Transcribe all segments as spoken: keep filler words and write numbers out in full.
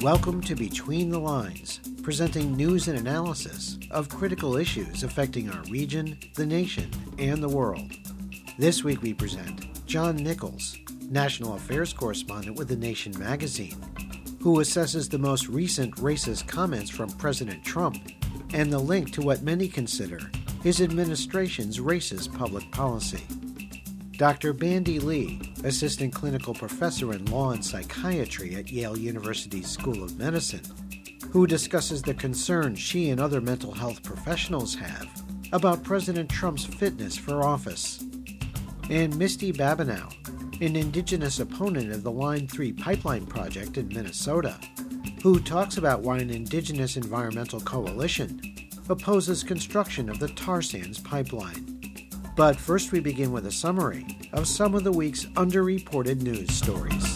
Welcome to Between the Lines, presenting news and analysis of critical issues affecting our region, the nation, and the world. This week we present John Nichols, National Affairs Correspondent with The Nation magazine, who assesses the most recent racist comments from President Trump and the link to what many consider his administration's racist public policy. Doctor Bandy Lee, Assistant Clinical Professor in Law and Psychiatry at Yale University's School of Medicine, who discusses the concerns she and other mental health professionals have about President Trump's fitness for office. And Misty Babineau, an indigenous opponent of the Line three pipeline project in Minnesota, who talks about why an indigenous environmental coalition opposes construction of the tar sands pipeline. But first we begin with a summary of some of the week's underreported news stories.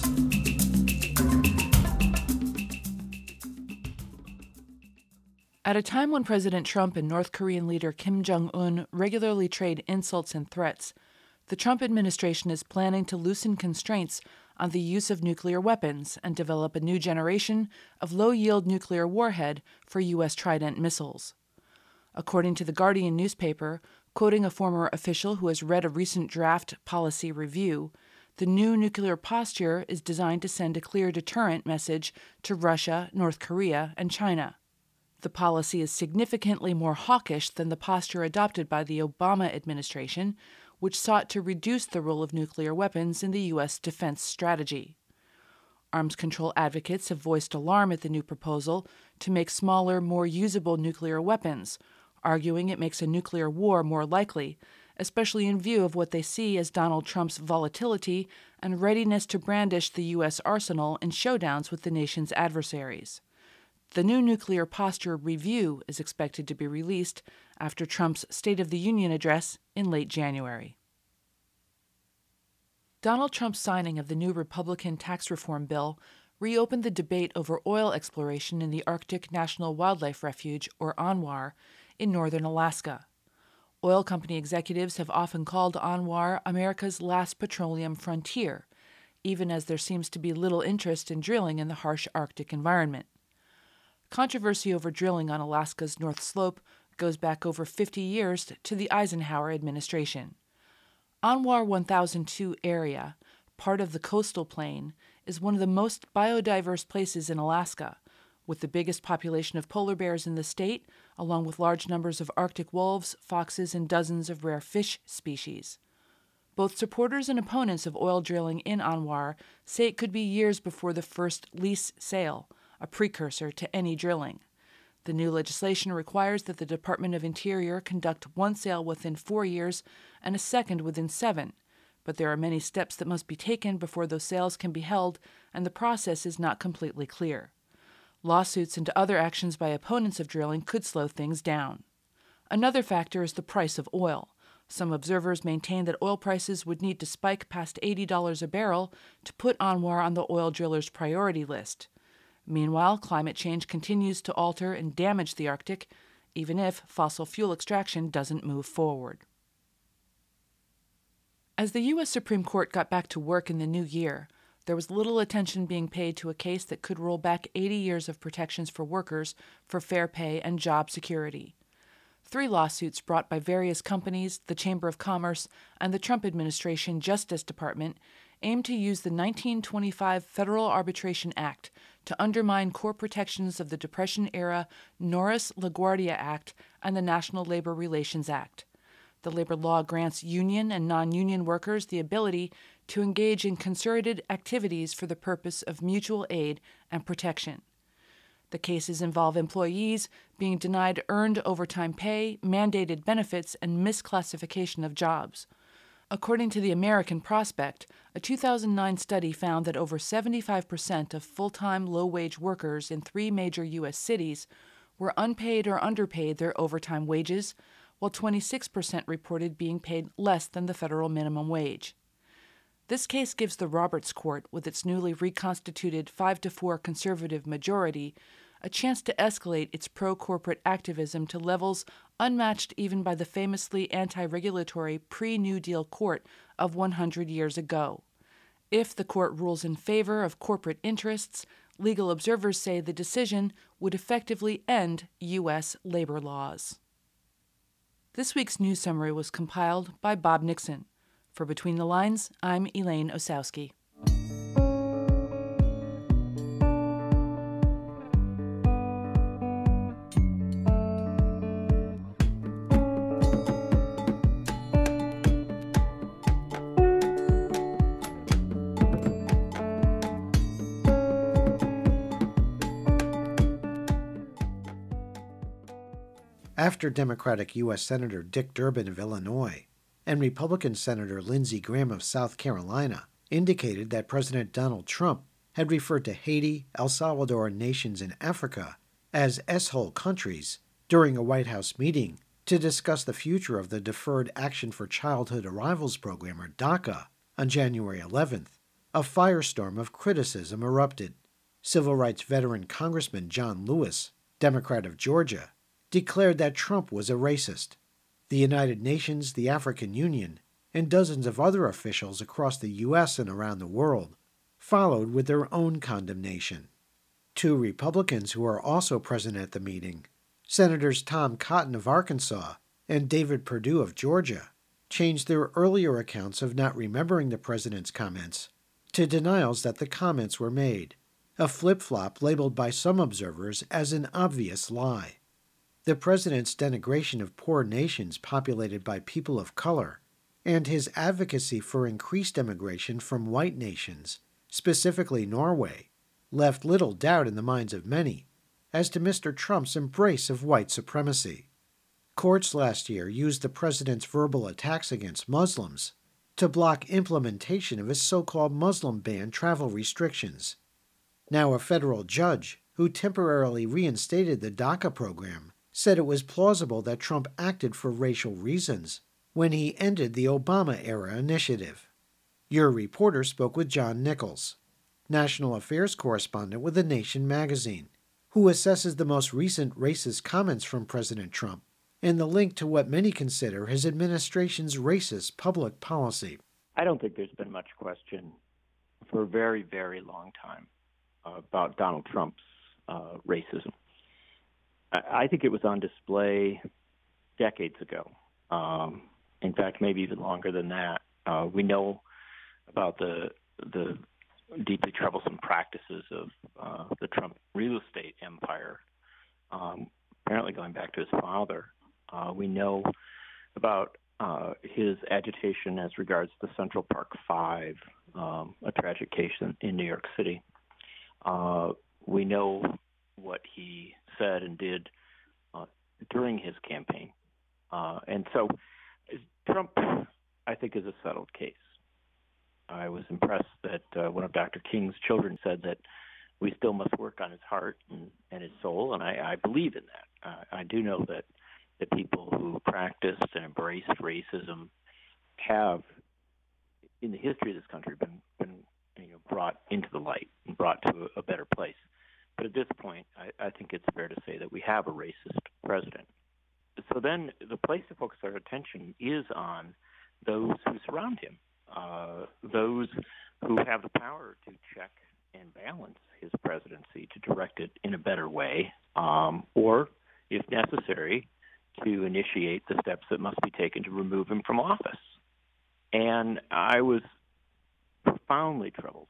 At a time when President Trump and North Korean leader Kim Jong-un regularly trade insults and threats, the Trump administration is planning to loosen constraints on the use of nuclear weapons and develop a new generation of low-yield nuclear warhead for U S Trident missiles. According to The Guardian newspaper, quoting a former official who has read a recent draft policy review, the new nuclear posture is designed to send a clear deterrent message to Russia, North Korea, and China. The policy is significantly more hawkish than the posture adopted by the Obama administration, which sought to reduce the role of nuclear weapons in the U S defense strategy. Arms control advocates have voiced alarm at the new proposal to make smaller, more usable nuclear weapons, arguing it makes a nuclear war more likely, especially in view of what they see as Donald Trump's volatility and readiness to brandish the U S arsenal in showdowns with the nation's adversaries. The new nuclear posture review is expected to be released after Trump's State of the Union address in late January. Donald Trump's signing of the new Republican tax reform bill reopened the debate over oil exploration in the Arctic National Wildlife Refuge, or ANWR, in northern Alaska. Oil company executives have often called ANWR America's last petroleum frontier, even as there seems to be little interest in drilling in the harsh Arctic environment. Controversy over drilling on Alaska's North Slope goes back over fifty years to the Eisenhower administration. ANWR one thousand two area, part of the coastal plain, is one of the most biodiverse places in Alaska, with the biggest population of polar bears in the state, along with large numbers of Arctic wolves, foxes, and dozens of rare fish species. Both supporters and opponents of oil drilling in ANWR say it could be years before the first lease sale, a precursor to any drilling. The new legislation requires that the Department of Interior conduct one sale within four years and a second within seven, but there are many steps that must be taken before those sales can be held, and the process is not completely clear. Lawsuits and other actions by opponents of drilling could slow things down. Another factor is the price of oil. Some observers maintain that oil prices would need to spike past eighty dollars a barrel to put ANWR on the oil drillers' priority list. Meanwhile, climate change continues to alter and damage the Arctic, even if fossil fuel extraction doesn't move forward. As the U S Supreme Court got back to work in the new year, there was little attention being paid to a case that could roll back eighty years of protections for workers for fair pay and job security. Three lawsuits brought by various companies, the Chamber of Commerce, and the Trump administration Justice Department aim to use the nineteen twenty-five Federal Arbitration Act to undermine core protections of the Depression-era Norris-LaGuardia Act and the National Labor Relations Act. The labor law grants union and non-union workers the ability to engage in concerted activities for the purpose of mutual aid and protection. The cases involve employees being denied earned overtime pay, mandated benefits, and misclassification of jobs. According to the American Prospect, a two thousand nine study found that over seventy-five percent of full-time low-wage workers in three major U S cities were unpaid or underpaid their overtime wages, while twenty-six percent reported being paid less than the federal minimum wage. This case gives the Roberts Court, with its newly reconstituted five to four conservative majority, a chance to escalate its pro-corporate activism to levels unmatched even by the famously anti-regulatory pre-New Deal court of one hundred years ago. If the court rules in favor of corporate interests, Legal observers say the decision would effectively end U S labor laws. This week's news summary was compiled by Bob Nixon. For Between the Lines, I'm Elaine Osowski. After Democratic U S Senator Dick Durbin of Illinois and Republican Senator Lindsey Graham of South Carolina indicated that President Donald Trump had referred to Haiti, El Salvador, and nations in Africa as S-hole countries during a White House meeting to discuss the future of the Deferred Action for Childhood Arrivals program, or DACA, on January eleventh, a firestorm of criticism erupted. Civil rights veteran Congressman John Lewis, Democrat of Georgia, declared that Trump was a racist. The United Nations, the African Union, and dozens of other officials across the U S and around the world followed with their own condemnation. Two Republicans who are also present at the meeting, Senators Tom Cotton of Arkansas and David Perdue of Georgia, changed their earlier accounts of not remembering the president's comments to denials that the comments were made, a flip-flop labeled by some observers as an obvious lie. The president's denigration of poor nations populated by people of color and his advocacy for increased immigration from white nations, specifically Norway, left little doubt in the minds of many as to Mister Trump's embrace of white supremacy. Courts last year used the president's verbal attacks against Muslims to block implementation of his so-called Muslim ban travel restrictions. Now a federal judge who temporarily reinstated the DACA program said it was plausible that Trump acted for racial reasons when he ended the Obama-era initiative. Your reporter spoke with John Nichols, national affairs correspondent with The Nation magazine, who assesses the most recent racist comments from President Trump and the link to what many consider his administration's racist public policy. I don't think there's been much question for a very, very long time uh, about Donald Trump's uh, racism. I think it was on display decades ago. Um, in fact, maybe even longer than that. Uh, we know about the the deeply troublesome practices of uh, the Trump real estate empire, um, apparently going back to his father. Uh, we know about uh, his agitation as regards the Central Park Five, um, a tragic case in, in New York City. Uh, we know what he said and did uh, during his campaign. Uh, and so Trump, I think, is a settled case. I was impressed that uh, one of Doctor King's children said that we still must work on his heart and, and his soul, and I, I believe in that. Uh, I do know that the people who practiced and embraced racism have, in the history of this country, been, been you know, brought into the light and brought to a, a better place. But at this point, I, I think it's fair to say that we have a racist president. So then the place to focus our attention is on those who surround him, uh, those who have the power to check and balance his presidency, to direct it in a better way, um, or, if necessary, to initiate the steps that must be taken to remove him from office. And I was profoundly troubled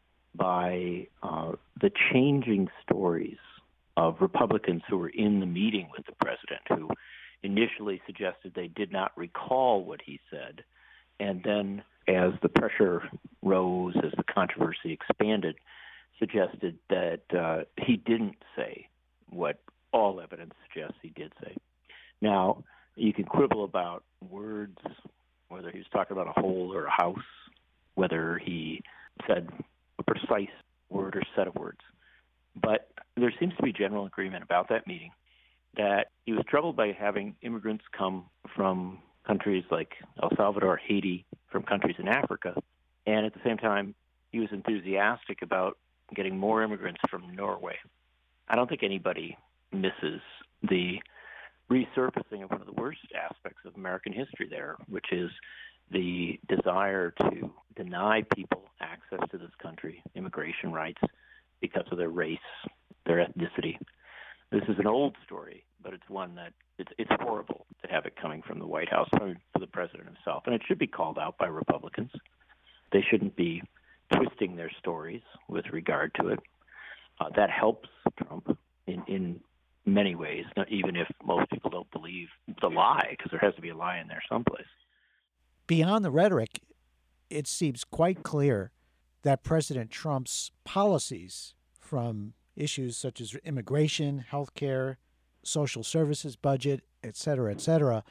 by uh, the changing stories of Republicans who were in the meeting with the president, who initially suggested they did not recall what he said. And then as the pressure rose, as the controversy expanded, suggested that uh, he didn't say what all evidence suggests he did say. Now, you can quibble about words, whether he was talking about a hole or a house, whether he said a precise word or set of words. But there seems to be general agreement about that meeting that he was troubled by having immigrants come from countries like El Salvador, Haiti, from countries in Africa, and at the same time, he was enthusiastic about getting more immigrants from Norway. I don't think anybody misses the resurfacing of one of the worst aspects of American history there, which is the desire to deny people access to this country, immigration rights, because of their race, their ethnicity. This is an old story, but it's one that it's, it's horrible to have it coming from the White House, coming from the president himself. And it should be called out by Republicans. They shouldn't be twisting their stories with regard to it. Uh, that helps Trump in, in many ways, not even if most people don't believe the lie, because there has to be a lie in there someplace. Beyond the rhetoric, it seems quite clear that President Trump's policies, from issues such as immigration, healthcare, social services budget, et cetera, et cetera,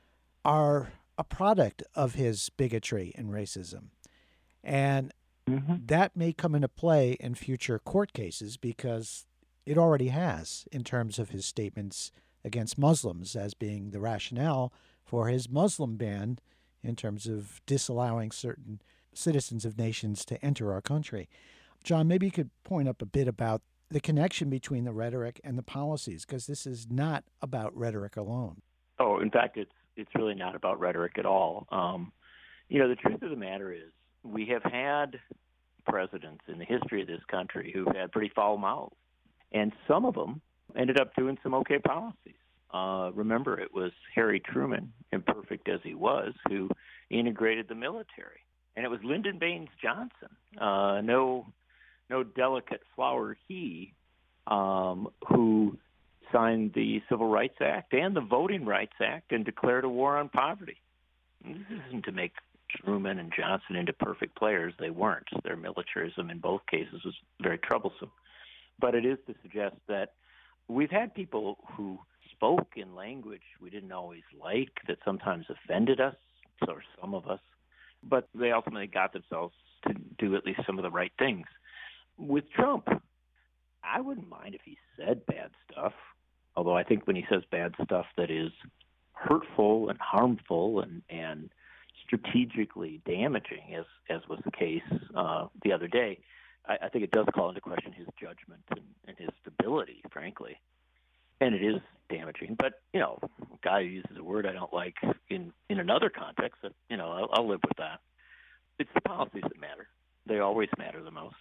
are a product of his bigotry and racism. And mm-hmm. that may come into play in future court cases because it already has, in terms of his statements against Muslims as being the rationale for his Muslim ban in terms of disallowing certain citizens of nations to enter our country. John, maybe you could point up a bit about the connection between the rhetoric and the policies, because this is not about rhetoric alone. Oh, in fact, it's it's really not about rhetoric at all. Um, you know, the truth of the matter is we have had presidents in the history of this country who've had pretty foul mouths, and some of them ended up doing some okay policies. Uh, remember, it was Harry Truman, imperfect as he was, who integrated the military. And it was Lyndon Baines Johnson, uh, no no delicate flower he, um, who signed the Civil Rights Act and the Voting Rights Act and declared a war on poverty. This isn't to make Truman and Johnson into perfect players. They weren't. Their militarism in both cases was very troublesome. But it is to suggest that we've had people who spoke in language we didn't always like, that sometimes offended us, or some of us, but they ultimately got themselves to do at least some of the right things. With Trump, I wouldn't mind if he said bad stuff, although I think when he says bad stuff that is hurtful and harmful and, and strategically damaging, as, as was the case uh, the other day, I, I think it does call into question his judgment and, and his stability, frankly. And it is damaging. But, you know, a guy who uses a word I don't like in, in another context, you know, I'll, I'll live with that. It's the policies that matter. They always matter the most.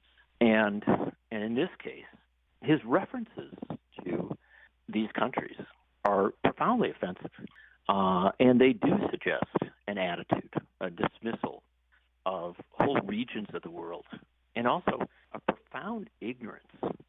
And and in this case, his references to these countries are profoundly offensive. Uh, and they do suggest an attitude, a dismissal of whole regions of the world, and also a profound ignorance.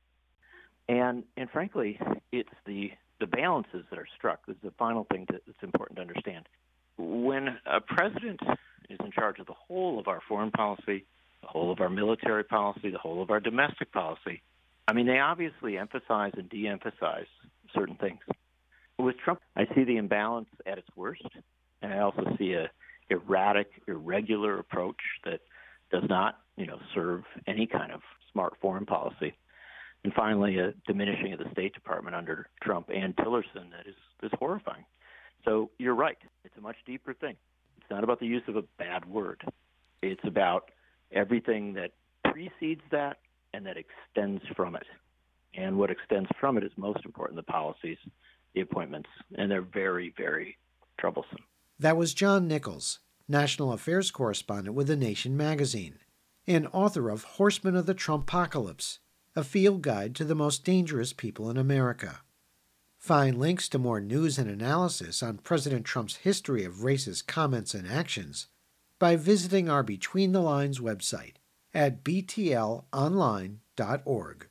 And and frankly, it's the, the balances that are struck. This is the final thing to, that's important to understand. When a president is in charge of the whole of our foreign policy, the whole of our military policy, the whole of our domestic policy, I mean, they obviously emphasize and de-emphasize certain things. With Trump, I see the imbalance at its worst, and I also see a erratic, irregular approach that does not, you know, serve any kind of smart foreign policy. And finally, a diminishing of the State Department under Trump and Tillerson that is, is horrifying. So you're right. It's a much deeper thing. It's not about the use of a bad word. It's about everything that precedes that and that extends from it. And what extends from it is most important, the policies, the appointments, and they're very, very troublesome. That was John Nichols, national affairs correspondent with The Nation magazine, and author of Horsemen of the Trumpocalypse, a field guide to the most dangerous people in America. Find links to more news and analysis on President Trump's history of racist comments and actions by visiting our Between the Lines website at b t l online dot org.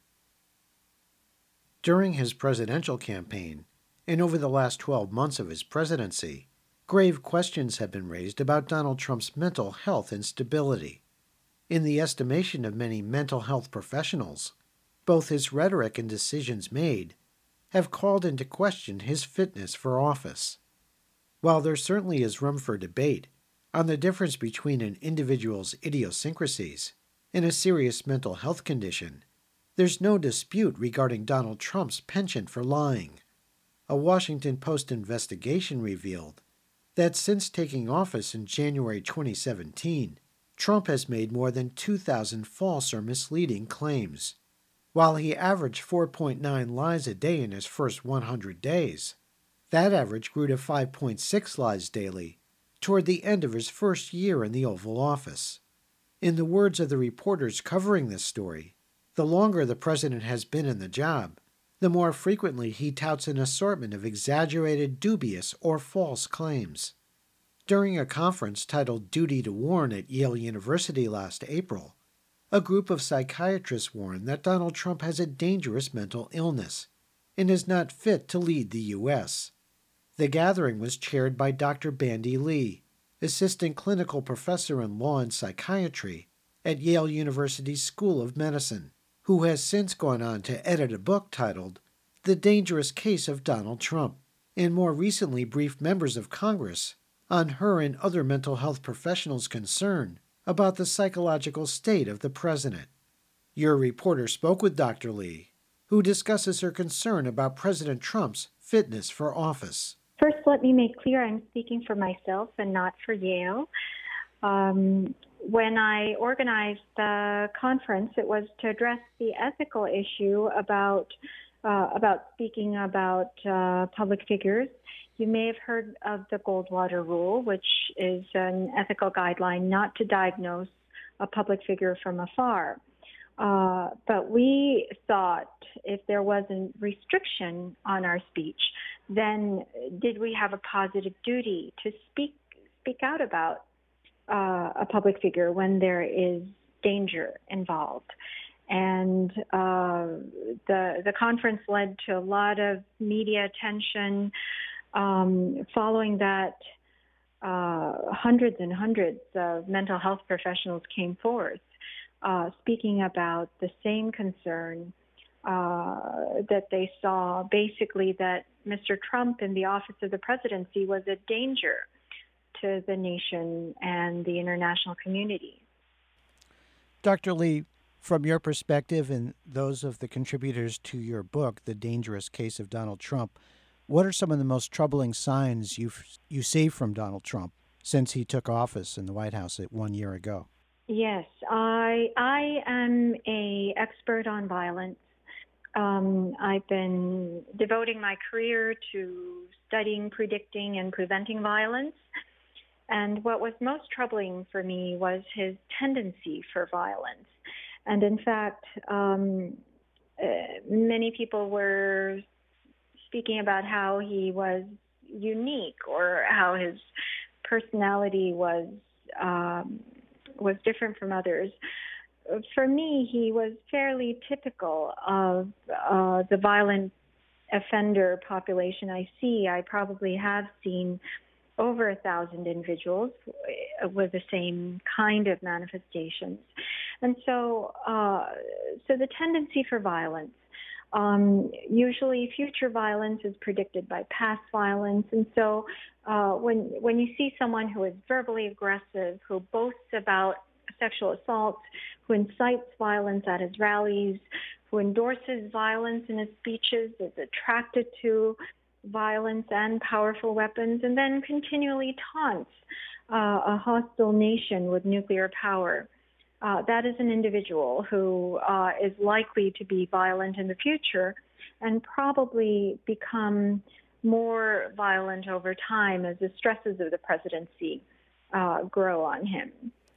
During his presidential campaign, and over the last twelve months of his presidency, grave questions have been raised about Donald Trump's mental health and stability. In the estimation of many mental health professionals, both his rhetoric and decisions made have called into question his fitness for office. While there certainly is room for debate on the difference between an individual's idiosyncrasies and a serious mental health condition, there's no dispute regarding Donald Trump's penchant for lying. A Washington Post investigation revealed that since taking office in January twenty seventeen, Trump has made more than two thousand false or misleading claims. While he averaged four point nine lies a day in his first one hundred days, that average grew to five point six lies daily toward the end of his first year in the Oval Office. In the words of the reporters covering this story, The longer the president has been in the job, the more frequently he touts an assortment of exaggerated, dubious, or false claims. During a conference titled Duty to Warn at Yale University last April, a group of psychiatrists warned that Donald Trump has a dangerous mental illness and is not fit to lead the U S. The gathering was chaired by Doctor Bandy Lee, assistant clinical professor in law and psychiatry at Yale University's School of Medicine, who has since gone on to edit a book titled The Dangerous Case of Donald Trump, and more recently briefed members of Congress on her and other mental health professionals' concern about the psychological state of the president. Your reporter spoke with Doctor Lee, who discusses her concern about President Trump's fitness for office. First, let me make clear I'm speaking for myself and not for Yale. Um, when I organized the conference, it was to address the ethical issue about uh, about speaking about uh, public figures. You may have heard of the Goldwater Rule, which is an ethical guideline not to diagnose a public figure from afar. Uh, but we thought if there was a restriction on our speech, then did we have a positive duty to speak speak out about uh, a public figure when there is danger involved? And uh, the the conference led to a lot of media attention. Um, following that, uh, hundreds and hundreds of mental health professionals came forth uh, speaking about the same concern uh, that they saw, basically that Mister Trump in the office of the presidency was a danger to the nation and the international community. Doctor Lee, from your perspective and those of the contributors to your book, The Dangerous Case of Donald Trump, what are some of the most troubling signs you you see from Donald Trump since he took office in the White House one year ago? Yes, I I am a expert on violence. Um, I've been devoting my career to studying, predicting, and preventing violence. And what was most troubling for me was his tendency for violence. And in fact, um, uh, many people were speaking about how he was unique or how his personality was um, was different from others. For me, he was fairly typical of uh, the violent offender population I see. I probably have seen over a thousand individuals with the same kind of manifestations. And so, uh, so the tendency for violence. Um, usually future violence is predicted by past violence. And so uh, when when you see someone who is verbally aggressive, who boasts about sexual assault, who incites violence at his rallies, who endorses violence in his speeches, is attracted to violence and powerful weapons, and then continually taunts uh, a hostile nation with nuclear power. Uh, that is an individual who uh, is likely to be violent in the future and probably become more violent over time as the stresses of the presidency uh, grow on him.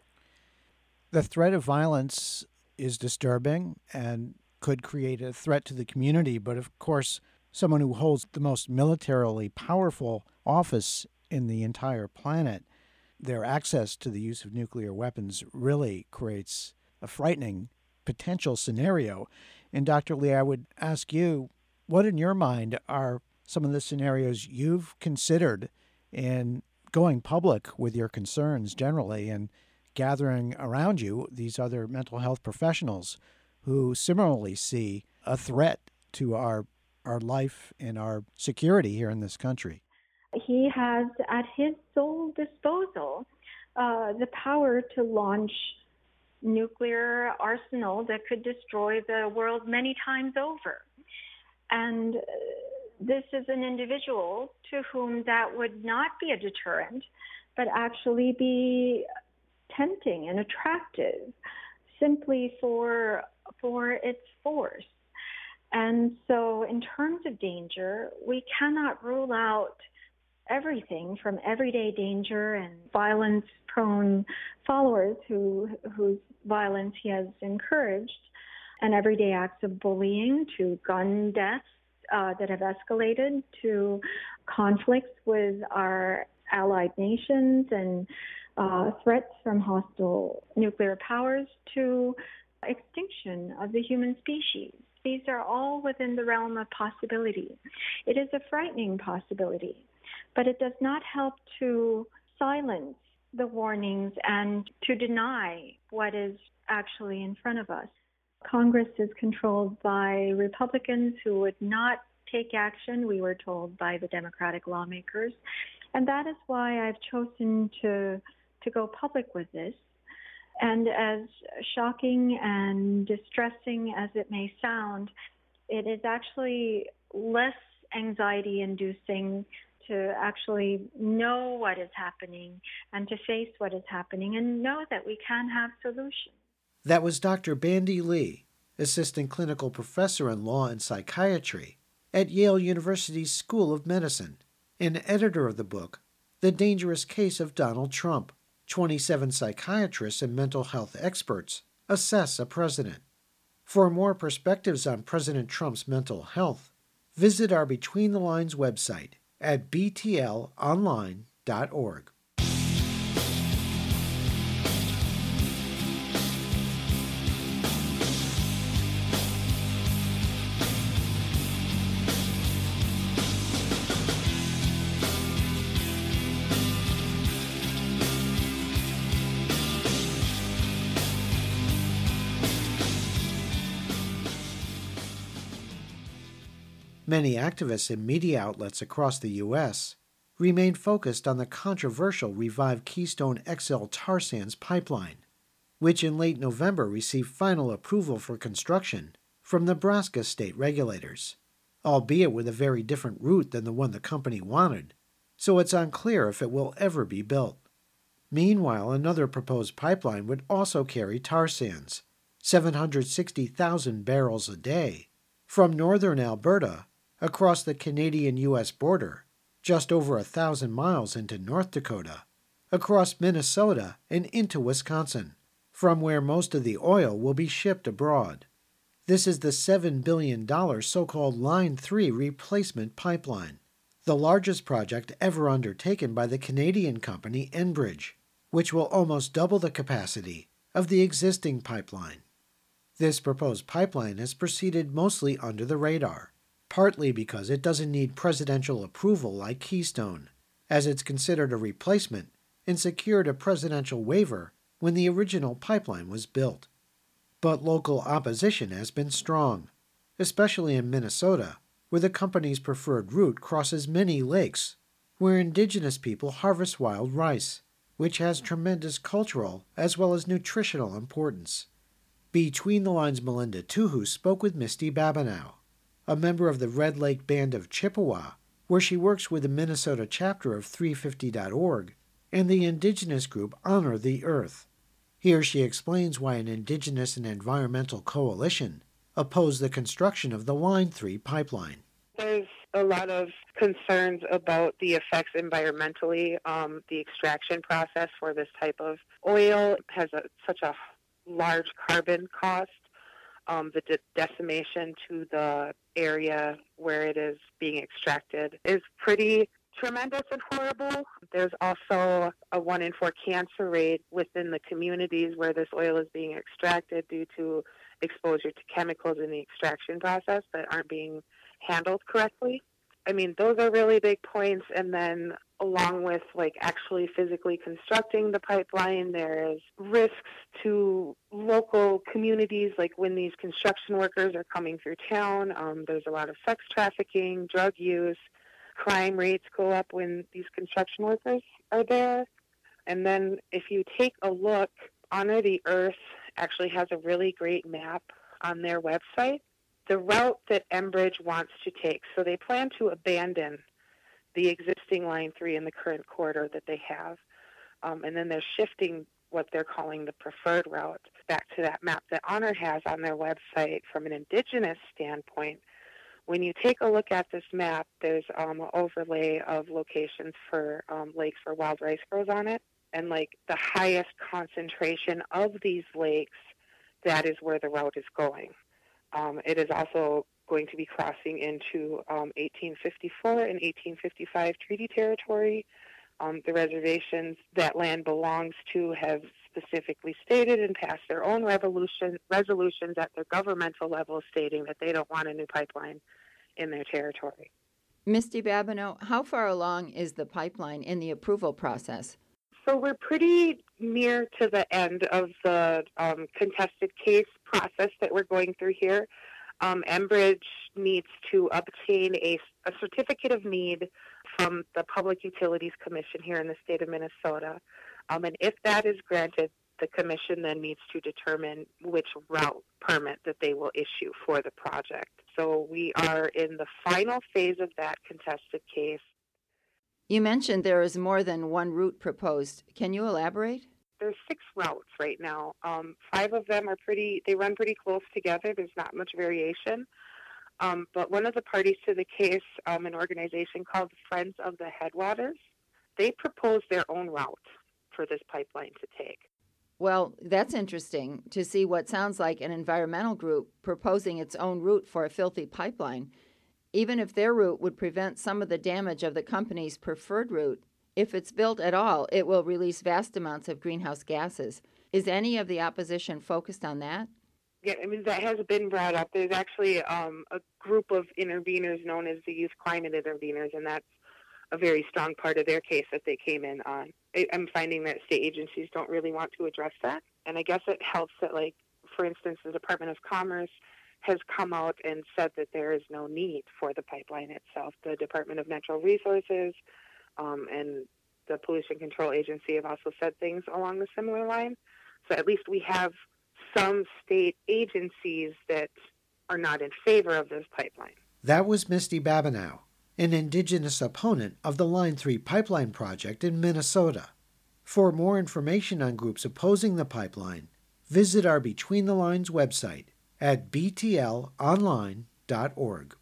The threat of violence is disturbing and could create a threat to the community, but of course, someone who holds the most militarily powerful office in the entire planet, their access to the use of nuclear weapons really creates a frightening potential scenario. And Doctor Lee, I would ask you, what in your mind are some of the scenarios you've considered in going public with your concerns generally and gathering around you these other mental health professionals who similarly see a threat to our our life and our security here in this country? He has at his sole disposal uh, the power to launch nuclear arsenal that could destroy the world many times over. And uh, this is an individual to whom that would not be a deterrent, but actually be tempting and attractive simply for for its force. And so in terms of danger, we cannot rule out everything from everyday danger and violence-prone followers who whose violence he has encouraged. and everyday acts of bullying to gun deaths uh, that have escalated to conflicts with our allied nations and uh, threats from hostile nuclear powers to extinction of the human species. These are all within the realm of possibility. It is a frightening possibility, but it does not help to silence the warnings and to deny what is actually in front of us. Congress is controlled by Republicans who would not take action, we were told by the Democratic lawmakers. And that is why I've chosen to, to go public with this. And as shocking and distressing as it may sound, it is actually less anxiety-inducing to actually know what is happening and to face what is happening and know that we can have solutions. That was Doctor Bandy Lee, Assistant Clinical Professor in Law and Psychiatry at Yale University's School of Medicine, and editor of the book, The Dangerous Case of Donald Trump. twenty-seven Psychiatrists and mental health experts assess a president. For more perspectives on President Trump's mental health, visit our Between the Lines website at b t l online dot org. Many activists and media outlets across the U S remain focused on the controversial revived Keystone X L tar sands pipeline, which in late November received final approval for construction from Nebraska state regulators, albeit with a very different route than the one the company wanted, so it's unclear if it will ever be built. Meanwhile, another proposed pipeline would also carry tar sands, seven hundred sixty thousand barrels a day, from northern Alberta across the Canadian-U S border, just over a thousand miles into North Dakota, across Minnesota and into Wisconsin, from where most of the oil will be shipped abroad. This is the seven billion dollars so-called Line three replacement pipeline, the largest project ever undertaken by the Canadian company Enbridge, which will almost double the capacity of the existing pipeline. This proposed pipeline has proceeded mostly under the radar, partly because it doesn't need presidential approval like Keystone, as it's considered a replacement and secured a presidential waiver when the original pipeline was built. But local opposition has been strong, especially in Minnesota, where the company's preferred route crosses many lakes, where indigenous people harvest wild rice, which has tremendous cultural as well as nutritional importance. Between the Lines' Melinda Tuhu spoke with Misty Babineau, a member of the Red Lake Band of Chippewa, where she works with the Minnesota chapter of three fifty dot org and the indigenous group Honor the Earth. Here she explains why an indigenous and environmental coalition opposed the construction of the Line three pipeline. There's a lot of concerns about the effects environmentally. Um, the extraction process for this type of oil has a, such a large carbon cost. Um, the de- decimation to the area where it is being extracted is pretty tremendous and horrible. There's also a one in four cancer rate within the communities where this oil is being extracted due to exposure to chemicals in the extraction process that aren't being handled correctly. I mean, those are really big points. And then along with like actually physically constructing the pipeline, there is risks to local communities, like when these construction workers are coming through town. Um, there's a lot of sex trafficking, drug use, crime rates go up when these construction workers are there. And then if you take a look, Honor the Earth actually has a really great map on their website. The route that Enbridge wants to take. So they plan to abandon the existing Line three in the current corridor that they have. Um, and then they're shifting what they're calling the preferred route back to that map that Honor has on their website from an indigenous standpoint. When you take a look at this map, there's um, an overlay of locations for um, lakes where wild rice grows on it. And like the highest concentration of these lakes, that is where the route is going. Um, it is also going to be crossing into um, eighteen fifty-four and eighteen fifty-five treaty territory. Um, the reservations that land belongs to have specifically stated and passed their own revolution, resolutions at their governmental level stating that they don't want a new pipeline in their territory. Misty Babineau, how far along is the pipeline in the approval process? So we're pretty near to the end of the um, contested case process that we're going through here. Um, Enbridge needs to obtain a, a certificate of need from the Public Utilities Commission here in the state of Minnesota. Um, and if that is granted, the commission then needs to determine which route permit that they will issue for the project. So we are in the final phase of that contested case. You mentioned there is more than one route proposed. Can you elaborate? There's six routes right now. Um, five of them are pretty, they run pretty close together. There's not much variation. Um, but one of the parties to the case, um, an organization called Friends of the Headwaters, they proposed their own route for this pipeline to take. Well, that's interesting to see what sounds like an environmental group proposing its own route for a filthy pipeline. Even if their route would prevent some of the damage of the company's preferred route, if it's built at all, it will release vast amounts of greenhouse gases. Is any of the opposition focused on that? Yeah, I mean, that has been brought up. There's actually um, a group of interveners known as the Youth Climate Interveners, and that's a very strong part of their case that they came in on. I, I'm finding that state agencies don't really want to address that, and I guess it helps that, like, for instance, the Department of Commerce has come out and said that there is no need for the pipeline itself. The Department of Natural Resources um, and the Pollution Control Agency have also said things along the similar line. So at least we have some state agencies that are not in favor of this pipeline. That was Misty Babineau, an Indigenous opponent of the Line three pipeline project in Minnesota. For more information on groups opposing the pipeline, visit our Between the Lines website at b t l online dot org.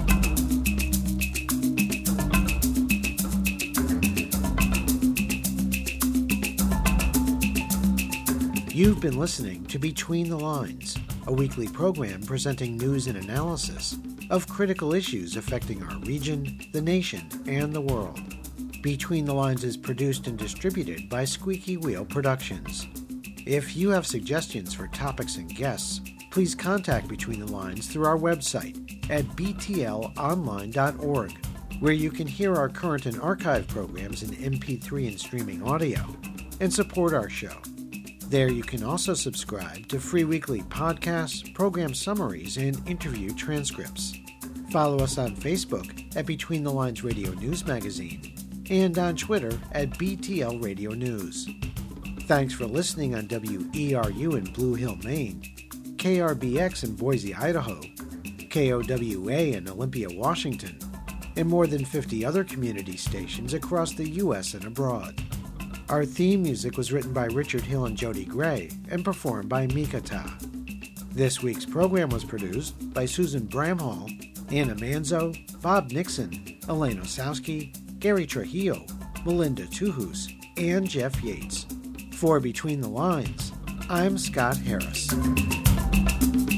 You've been listening to Between the Lines, a weekly program presenting news and analysis of critical issues affecting our region, the nation, and the world. Between the Lines is produced and distributed by Squeaky Wheel Productions. If you have suggestions for topics and guests, please contact Between the Lines through our website at b t l online dot org, where you can hear our current and archive programs in M P three and streaming audio, and support our show. There you can also subscribe to free weekly podcasts, program summaries, and interview transcripts. Follow us on Facebook at Between the Lines Radio News Magazine and on Twitter at B T L Radio News. Thanks for listening on W E R U in Blue Hill, Maine, K R B X in Boise, Idaho, K O W A in Olympia, Washington, and more than fifty other community stations across the U S and abroad. Our theme music was written by Richard Hill and Jody Gray and performed by Mikata. This week's program was produced by Susan Bramhall, Anna Manzo, Bob Nixon, Elaine Osowski, Gary Trujillo, Melinda Tuhus, and Jeff Yates. For Between the Lines, I'm Scott Harris.